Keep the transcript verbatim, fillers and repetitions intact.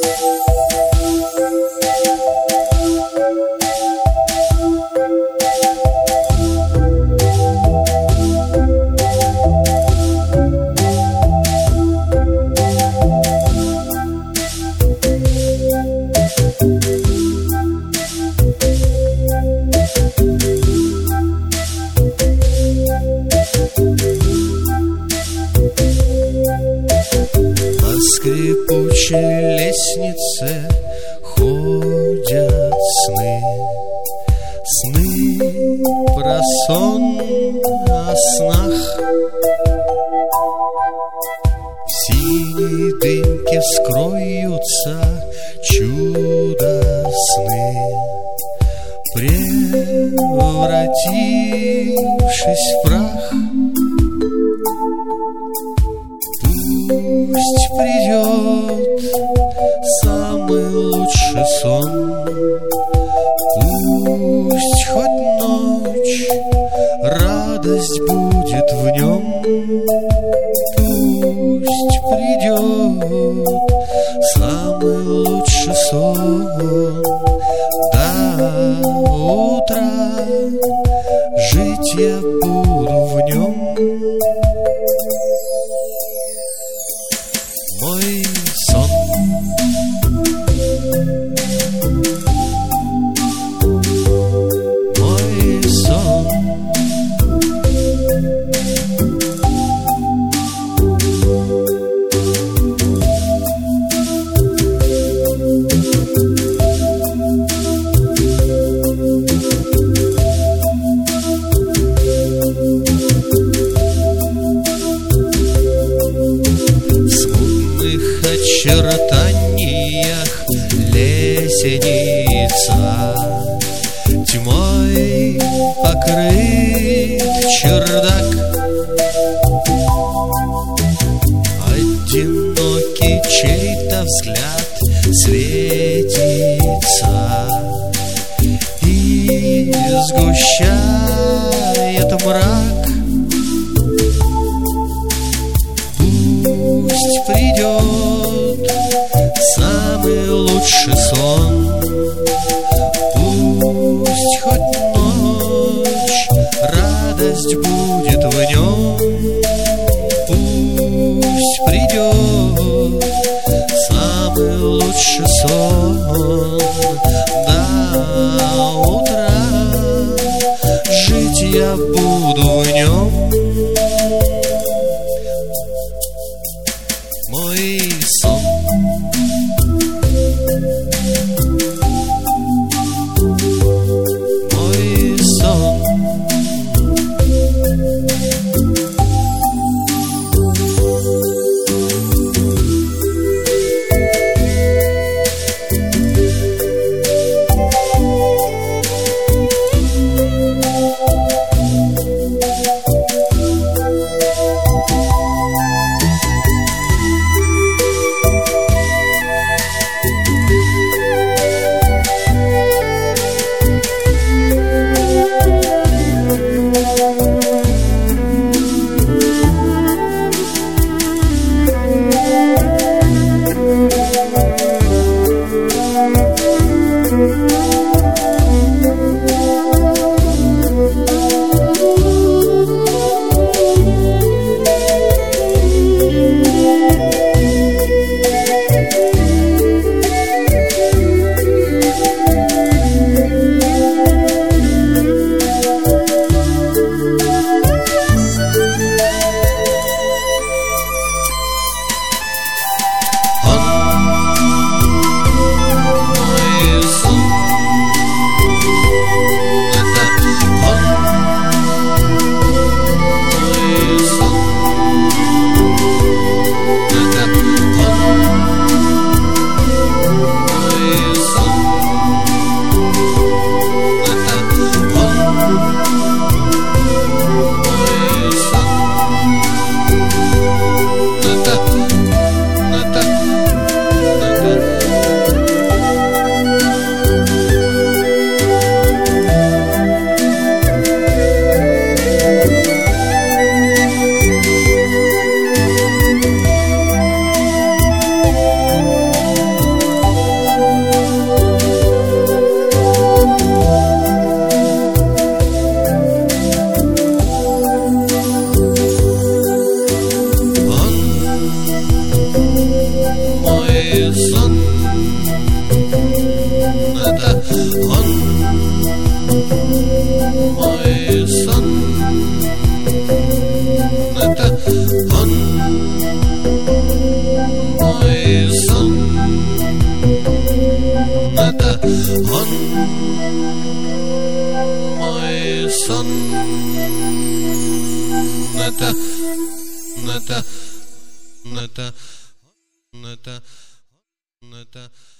скрипучей лестнице ходят сны, сны про сон о снах. В синей дымке вскроются чудо-сны, превратившись в прах. Пусть придет самый лучший сон, пусть хоть ночь радость будет в нем. Пусть придет самый лучший сон, до утра жить я буду в нем. Мой сон. Мой сон. Очертаниях лесеница тьмой покрыт чердак. Одинокий чей-то взгляд светится и сгущает мрак. Пусть придет самый лучший сон, пусть хоть ночь радость будет в нем. Пусть придет самый лучший сон, до утра жить я буду в нем. Мой сон. Мой сон. сон. Это, это, это, это, это.